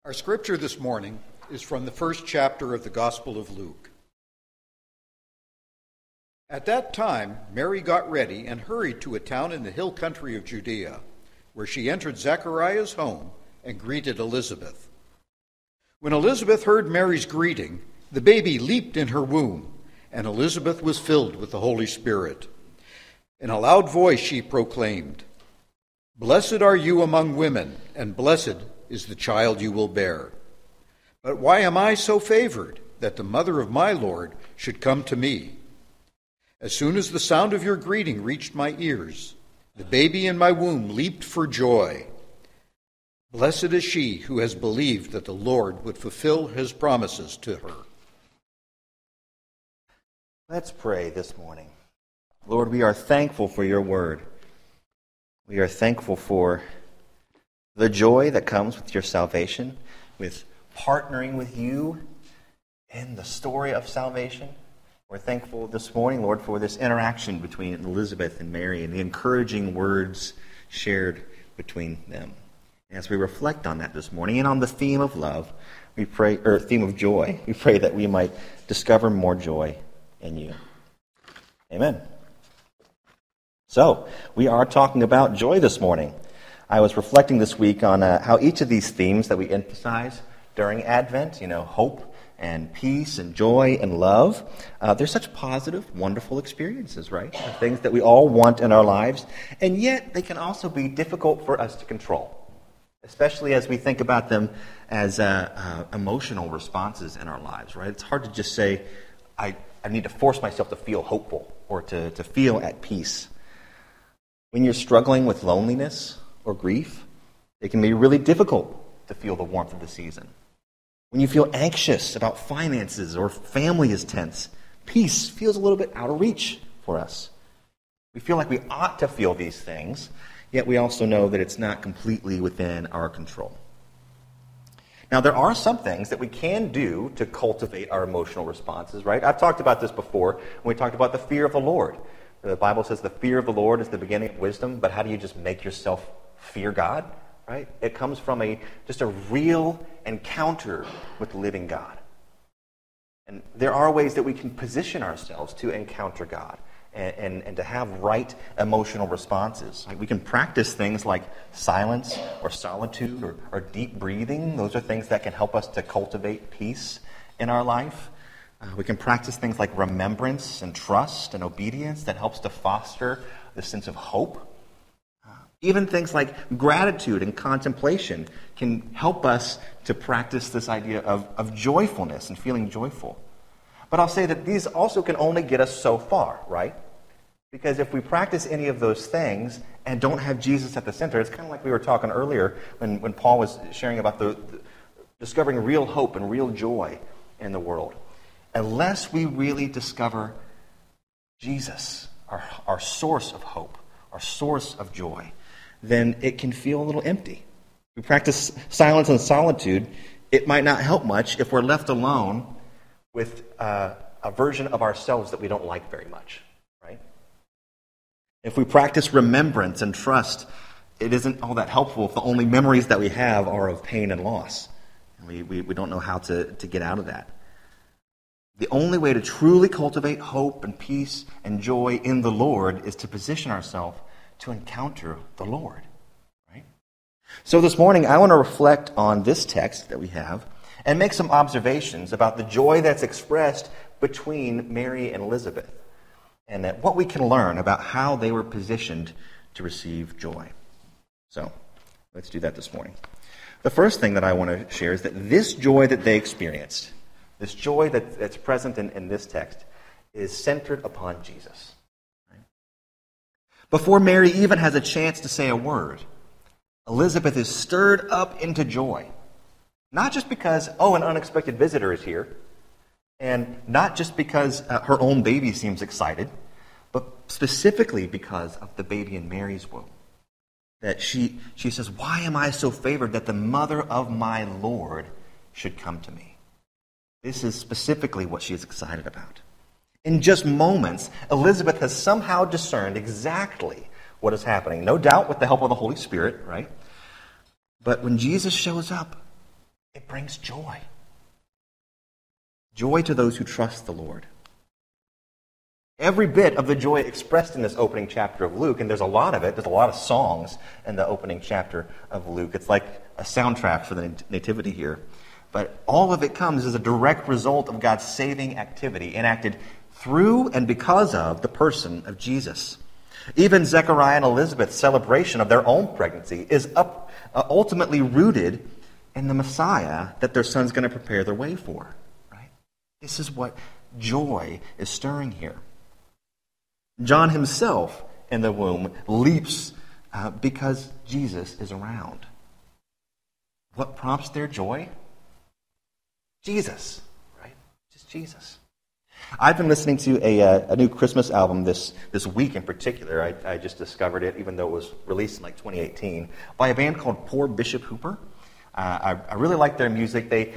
Our scripture this morning is from the first chapter of the Gospel of Luke. At that time, Mary got ready and hurried to a town in the hill country of Judea, where she entered Zechariah's home and greeted Elizabeth. When Elizabeth heard Mary's greeting, the baby leaped in her womb, and Elizabeth was filled with the Holy Spirit. In a loud voice she proclaimed, "Blessed are you among women, and blessed is the child you will bear. But why am I so favored that the mother of my Lord should come to me? As soon as the sound of your greeting reached my ears, the baby in my womb leaped for joy. Blessed is she who has believed that the Lord would fulfill his promises to her." Let's pray this morning. Lord, we are thankful for your word. We are thankful for the joy that comes with your salvation, with partnering with you in the story of salvation. We're thankful this morning, Lord, for this interaction between Elizabeth and Mary and the encouraging words shared between them. And as we reflect on that this morning and on the theme of love, we pray, or theme of joy, we pray that we might discover more joy in you. Amen. So, we are talking about joy this morning. I was reflecting this week on how each of these themes that we emphasize during Advent, hope and peace and joy and love, they're such positive, wonderful experiences, right? They're things that we all want in our lives, and yet they can also be difficult for us to control, especially as we think about them as emotional responses in our lives, right? It's hard to just say, I need to force myself to feel hopeful or to feel at peace. When you're struggling with loneliness or grief, it can be really difficult to feel the warmth of the season. When you feel anxious about finances or family is tense, peace feels a little bit out of reach for us. We feel like we ought to feel these things, yet we also know that it's not completely within our control. Now, there are some things that we can do to cultivate our emotional responses, right? I've talked about this before when we talked about the fear of the Lord. The Bible says the fear of the Lord is the beginning of wisdom, but how do you just make yourself fear God, right? It comes from just a real encounter with the living God. And there are ways that we can position ourselves to encounter God and to have right emotional responses. Like we can practice things like silence or solitude or deep breathing. Those are things that can help us to cultivate peace in our life. We can practice things like remembrance and trust and obedience that helps to foster the sense of hope. Even things like gratitude and contemplation can help us to practice this idea of joyfulness and feeling joyful. But I'll say that these also can only get us so far, right? Because if we practice any of those things and don't have Jesus at the center, it's kind of like we were talking earlier when Paul was sharing about the discovering real hope and real joy in the world. Unless we really discover Jesus, our source of hope, our source of joy, then it can feel a little empty. We practice silence and solitude. It might not help much if we're left alone with a version of ourselves that we don't like very much, right? If we practice remembrance and trust, it isn't all that helpful if the only memories that we have are of pain and loss. And we don't know how to get out of that. The only way to truly cultivate hope and peace and joy in the Lord is to position ourselves to encounter the Lord, right? So this morning, I want to reflect on this text that we have and make some observations about the joy that's expressed between Mary and Elizabeth and what we can learn about how they were positioned to receive joy. So let's do that this morning. The first thing that I want to share is that this joy that they experienced, this joy that's present in this text, is centered upon Jesus. Right? Before Mary even has a chance to say a word, Elizabeth is stirred up into joy. Not just because, an unexpected visitor is here, and not just because her own baby seems excited, but specifically because of the baby in Mary's womb. That she says, "Why am I so favored that the mother of my Lord should come to me?" This is specifically what she is excited about. In just moments, Elizabeth has somehow discerned exactly what is happening. No doubt with the help of the Holy Spirit, right? But when Jesus shows up, It brings joy. Joy to those who trust the Lord. Every bit of the joy expressed in this opening chapter of Luke, and there's a lot of it, there's a lot of songs in the opening chapter of Luke. It's like a soundtrack for the nativity here. But all of it comes as a direct result of God's saving activity enacted through and because of the person of Jesus. Even Zechariah and Elizabeth's celebration of their own pregnancy is ultimately rooted in the Messiah that their son's going to prepare their way for. Right? This is what joy is stirring here. John himself in the womb leaps because Jesus is around. What prompts their joy? Jesus, right? Just Jesus. I've been listening to a new Christmas album this week in particular. I just discovered it, even though it was released in like 2018, by a band called Poor Bishop Hooper. I really like their music. They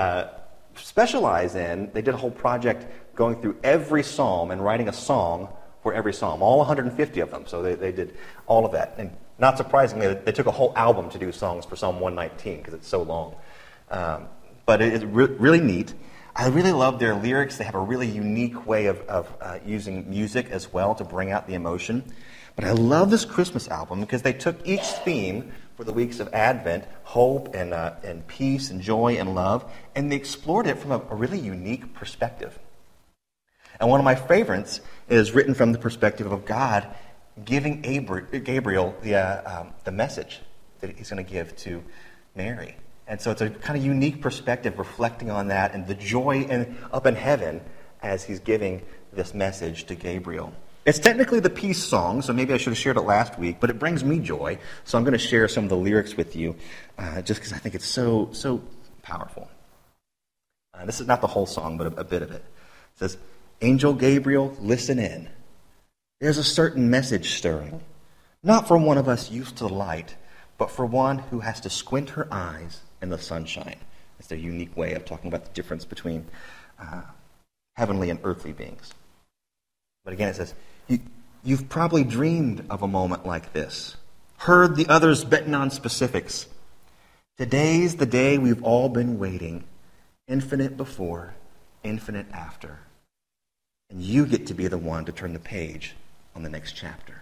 they did a whole project going through every psalm and writing a song for every psalm, all 150 of them. So they did all of that. And not surprisingly, they took a whole album to do songs for Psalm 119 because it's so long. But it's really neat. I really love their lyrics. They have a really unique way of using music as well to bring out the emotion. But I love this Christmas album because they took each theme for the weeks of Advent, hope and peace and joy and love, and they explored it from a really unique perspective. And one of my favorites is written from the perspective of God giving Gabriel the message that he's going to give to Mary. And so it's a kind of unique perspective reflecting on that and the joy up in heaven as he's giving this message to Gabriel. It's technically the peace song, so maybe I should have shared it last week, but it brings me joy. So I'm going to share some of the lyrics with you just because I think it's so powerful. This is not the whole song, but a bit of it. It says, "Angel Gabriel, listen in. There's a certain message stirring, not for one of us used to the light, but for one who has to squint her eyes in the sunshine." It's their unique way of talking about the difference between heavenly and earthly beings. But again, it says, you've probably dreamed of a moment like this, heard the others betting on specifics. Today's the day we've all been waiting, infinite before, infinite after. And you get to be the one to turn the page on the next chapter.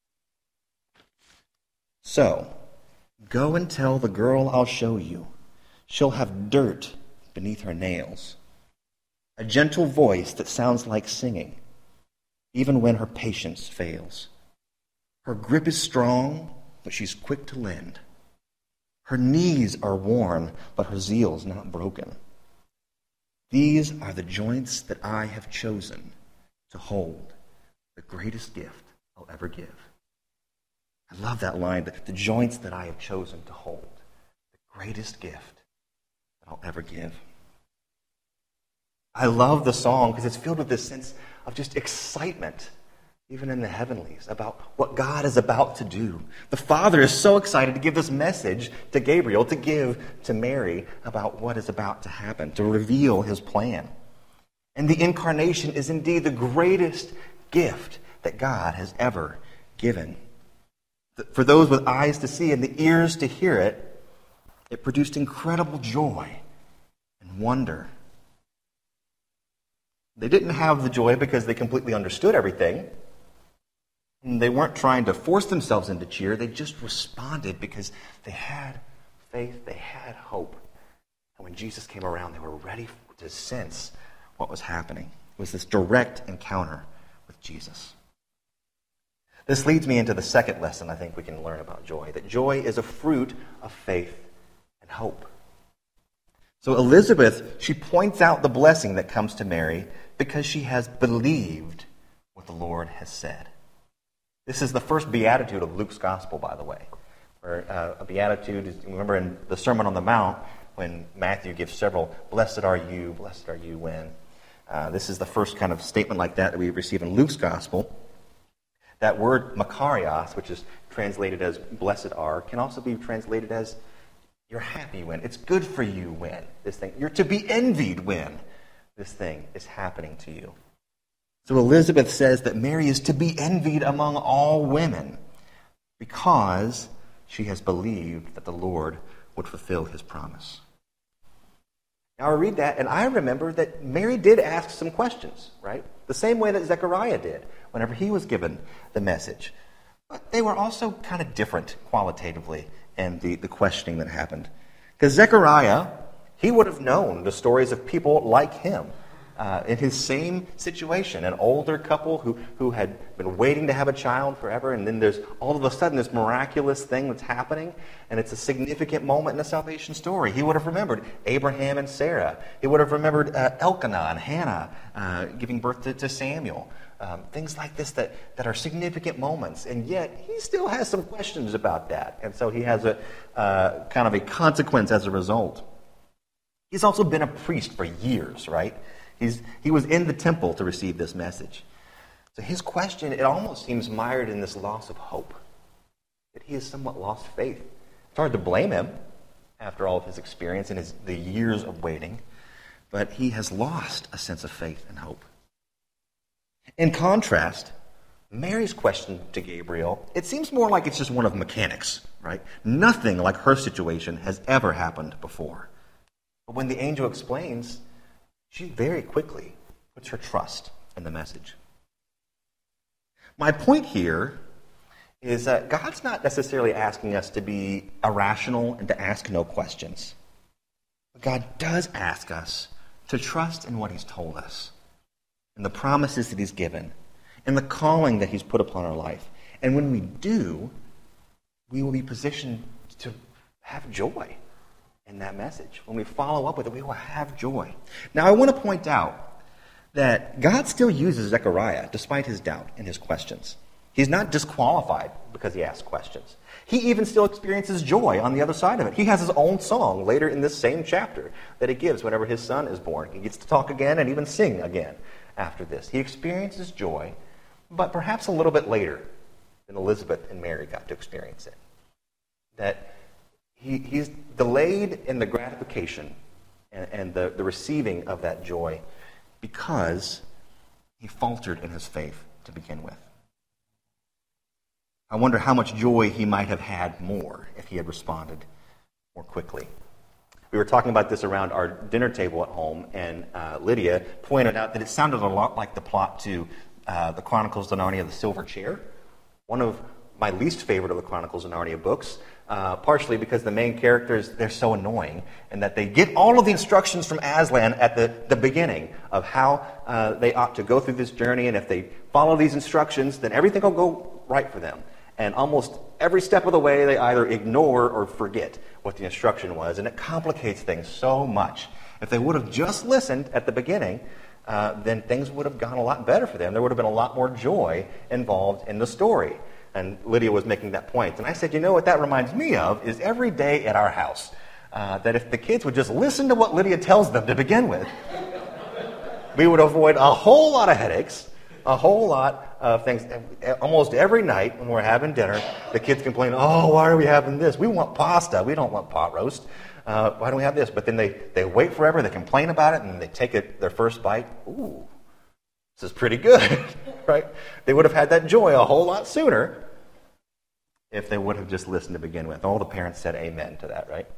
So, go and tell the girl I'll show you. She'll have dirt beneath her nails. A gentle voice that sounds like singing, even when her patience fails. Her grip is strong, but she's quick to lend. Her knees are worn, but her zeal's not broken. These are the joints that I have chosen to hold the greatest gift I'll ever give. I love that line, the joints that I have chosen to hold, the greatest gift that I'll ever give. I love the song because it's filled with this sense of just excitement, even in the heavenlies, about what God is about to do. The Father is so excited to give this message to Gabriel, to give to Mary about what is about to happen, to reveal his plan. And the incarnation is indeed the greatest gift that God has ever given. For those with eyes to see and the ears to hear it, it produced incredible joy and wonder. They didn't have the joy because they completely understood everything. And they weren't trying to force themselves into cheer. They just responded because they had faith, they had hope. And when Jesus came around, they were ready to sense what was happening. It was this direct encounter with Jesus. This leads me into the second lesson I think we can learn about joy, that joy is a fruit of faith and hope. So Elizabeth, she points out the blessing that comes to Mary because she has believed what the Lord has said. This is the first beatitude of Luke's gospel, by the way. Where a beatitude is, remember in the Sermon on the Mount, when Matthew gives several, blessed are you when. This is the first kind of statement like that we receive in Luke's gospel. That word makarios, which is translated as blessed are, can also be translated as you're happy when. It's good for you when this thing. You're to be envied when this thing is happening to you. So Elizabeth says that Mary is to be envied among all women because she has believed that the Lord would fulfill his promise. Now I read that, and I remember that Mary did ask some questions, right? The same way that Zechariah did whenever he was given the message. But they were also kind of different qualitatively in the questioning that happened. Because Zechariah, he would have known the stories of people like him in his same situation, an older couple who had been waiting to have a child forever, and then there's all of a sudden this miraculous thing that's happening, and it's a significant moment in the salvation story. He would have remembered Abraham and Sarah. He would have remembered Elkanah and Hannah giving birth to Samuel. Things like this that are significant moments, and yet he still has some questions about that, and so he has a kind of a consequence as a result. He's also been a priest for years, right? He was in the temple to receive this message. So his question, it almost seems mired in this loss of hope, that he has somewhat lost faith. It's hard to blame him after all of his experience and the years of waiting, but he has lost a sense of faith and hope. In contrast, Mary's question to Gabriel, it seems more like it's just one of mechanics, right? Nothing like her situation has ever happened before. But when the angel explains, she very quickly puts her trust in the message. My point here is that God's not necessarily asking us to be irrational and to ask no questions. But God does ask us to trust in what He's told us, and the promises that He's given, and the calling that He's put upon our life. And when we do, we will be positioned to have joy in that message. When we follow up with it, we will have joy. Now, I want to point out that God still uses Zechariah despite his doubt and his questions. He's not disqualified because he asks questions. He even still experiences joy on the other side of it. He has his own song later in this same chapter that he gives whenever his son is born. He gets to talk again and even sing again after this. He experiences joy, but perhaps a little bit later than Elizabeth and Mary got to experience it. That he's delayed in the gratification and the receiving of that joy because he faltered in his faith to begin with. I wonder how much joy he might have had more if he had responded more quickly. We were talking about this around our dinner table at home, and Lydia pointed out that it sounded a lot like the plot to the Chronicles of Narnia, The Silver Chair, one of my least favorite of the Chronicles of Narnia books, partially because the main characters, they're so annoying, and that they get all of the instructions from Aslan at the beginning of how they ought to go through this journey, and if they follow these instructions, then everything will go right for them. And almost every step of the way, they either ignore or forget what the instruction was, and it complicates things so much. If they would have just listened at the beginning, then things would have gone a lot better for them. There would have been a lot more joy involved in the story. And Lydia was making that point. And I said, you know what that reminds me of is every day at our house, that if the kids would just listen to what Lydia tells them to begin with, we would avoid a whole lot of headaches, a whole lot of things. Almost every night when we're having dinner, the kids complain, oh, why are we having this? We want pasta. We don't want pot roast. Why don't we have this? But then they wait forever, they complain about it, and they take their first bite. Ooh, this is pretty good, right? They would have had that joy a whole lot sooner if they would have just listened to begin with. All the parents said amen to that, right?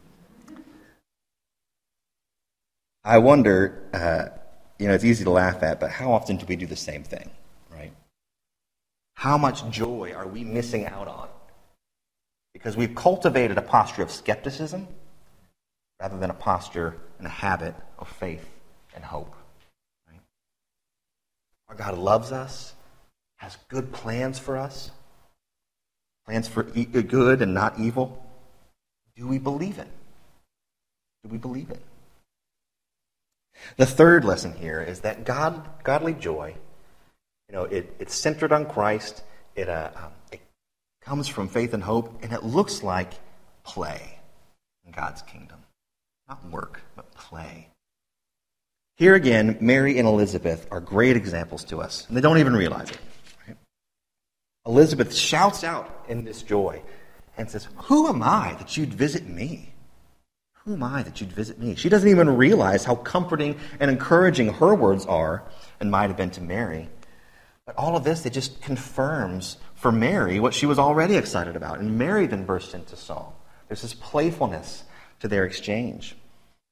I wonder, it's easy to laugh at, but how often do we do the same thing, right? How much joy are we missing out on? Because we've cultivated a posture of skepticism rather than a posture and a habit of faith and hope. Right? Our God loves us, has good plans for us, plans for good and not evil. Do we believe it? Do we believe it? The third lesson here is that godly joy, it's centered on Christ. It comes from faith and hope, and it looks like play in God's kingdom. Not work, but play. Here again, Mary and Elizabeth are great examples to us, and they don't even realize it. Right? Elizabeth shouts out in this joy and says, "Who am I that you'd visit me? Who am I that you'd visit me?" She doesn't even realize how comforting and encouraging her words are and might have been to Mary. But all of this, it just confirms for Mary what she was already excited about. And Mary then bursts into song. There's this playfulness to their exchange.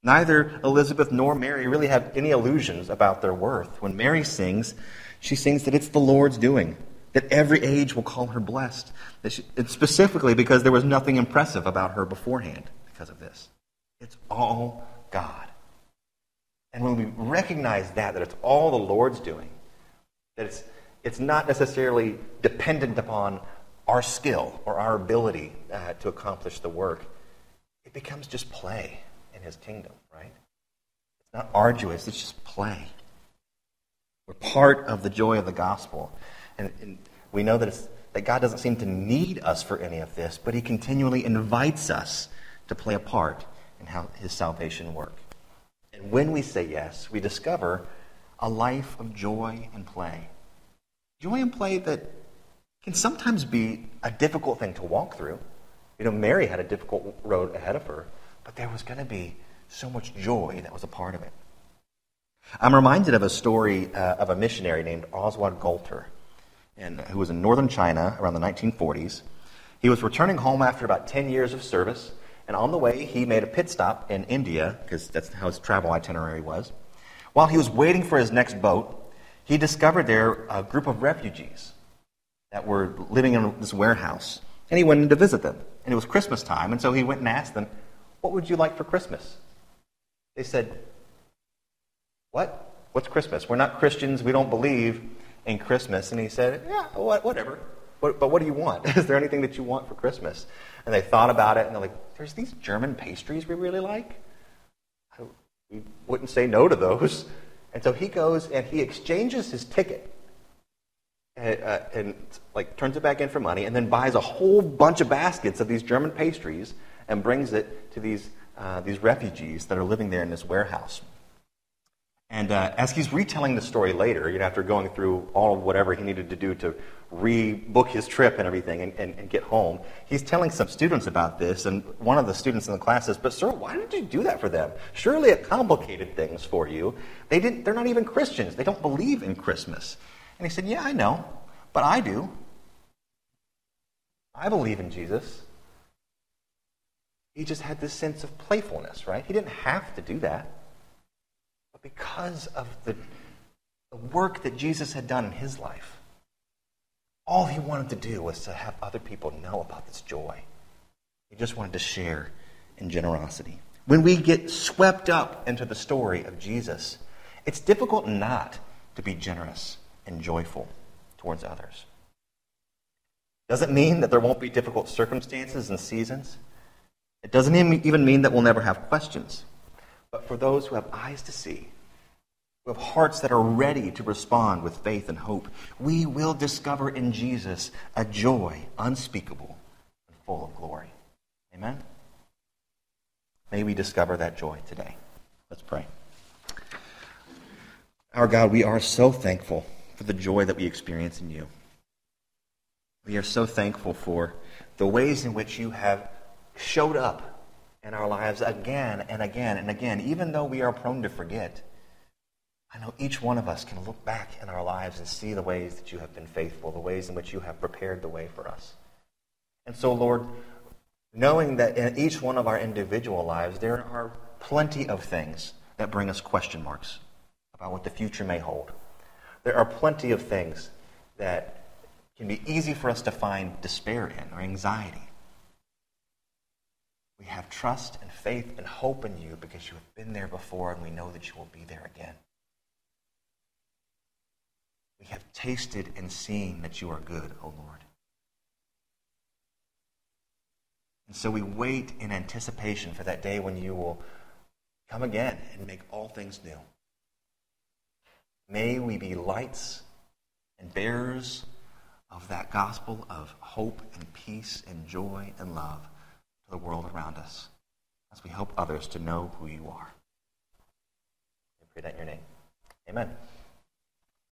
Neither Elizabeth nor Mary really have any illusions about their worth. When Mary sings, she sings that it's the Lord's doing, that every age will call her blessed, and specifically because there was nothing impressive about her beforehand because of this. It's all God. And when we recognize that it's all the Lord's doing, that it's not necessarily dependent upon our skill or our ability to accomplish the work, it becomes just play in his kingdom, right? It's not arduous, it's just play. We're part of the joy of the gospel. And we know that God doesn't seem to need us for any of this, but he continually invites us to play a part in how his salvation works. And when we say yes, we discover a life of joy and play. Joy and play that can sometimes be a difficult thing to walk through. Mary had a difficult road ahead of her, but there was going to be so much joy that was a part of it. I'm reminded of a story of a missionary named Oswald Golter, who was in northern China around the 1940s. He was returning home after about 10 years of service, and on the way he made a pit stop in India, because that's how his travel itinerary was. While he was waiting for his next boat, he discovered there a group of refugees that were living in this warehouse, and he went in to visit them. And it was Christmas time, and so he went and asked them, "What would you like for Christmas?" They said, "What? What's Christmas? We're not Christians. We don't believe in Christmas." And he said, "Yeah, whatever. But what do you want? Is there anything that you want for Christmas?" And they thought about it, and they're like, "There's these German pastries we really like. We wouldn't say no to those." And so he goes and he exchanges his ticket and turns it back in for money, and then buys a whole bunch of baskets of these German pastries and brings it to these refugees that are living there in this warehouse. And as he's retelling the story later, after going through all of whatever he needed to do to rebook his trip and everything and get home, he's telling some students about this, and one of the students in the class says, "But sir, why did you do that for them? Surely it complicated things for you. They're not even Christians. They don't believe in Christmas." And he said, "Yeah, I know, but I do. I believe in Jesus." He just had this sense of playfulness, right? He didn't have to do that. But because of the work that Jesus had done in his life, all he wanted to do was to have other people know about this joy. He just wanted to share in generosity. When we get swept up into the story of Jesus, it's difficult not to be generous and joyful towards others. Doesn't mean that there won't be difficult circumstances and seasons. It doesn't even mean that we'll never have questions. But for those who have eyes to see, who have hearts that are ready to respond with faith and hope, we will discover in Jesus a joy unspeakable and full of glory. Amen? May we discover that joy today. Let's pray. Our God, we are so thankful for the joy that we experience in you. We are so thankful for the ways in which you have showed up in our lives again and again and again. Even though we are prone to forget, I know each one of us can look back in our lives and see the ways that you have been faithful, the ways in which you have prepared the way for us. And so, Lord, knowing that in each one of our individual lives, there are plenty of things that bring us question marks about what the future may hold. There are plenty of things that can be easy for us to find despair in or anxiety. We have trust and faith and hope in you because you have been there before, and we know that you will be there again. We have tasted and seen that you are good, O Lord. And so we wait in anticipation for that day when you will come again and make all things new. May we be lights and bearers of that gospel of hope and peace and joy and love to the world around us as we help others to know who you are. I pray that in your name. Amen.